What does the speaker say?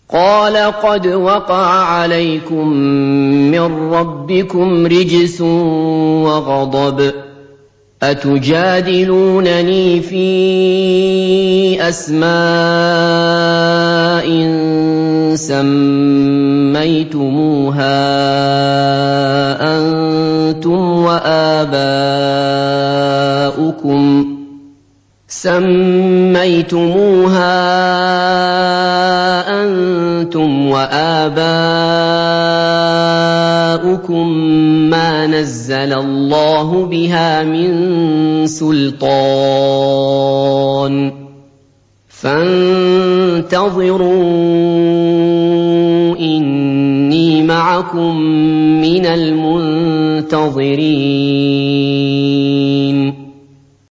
قَالَ قَدْ وَقَعَ عَلَيْكُم مِّن رَّبِّكُمْ رِجْسٌ وَغَضَبٌ ۖ أَتُجَادِلُونَنِي فِي أَسْمَاءٍ سَمَّيْتُمُوهَا أَنتُمْ وَآبَاؤُكُم مَّا نَزَّلَ اللَّهُ بِهَا مِن سُلْطَانٍ ۚ فَانتَظِرُوا إِنِّي مَعَكُم مِّنَ الْمُنتَظِرِينَ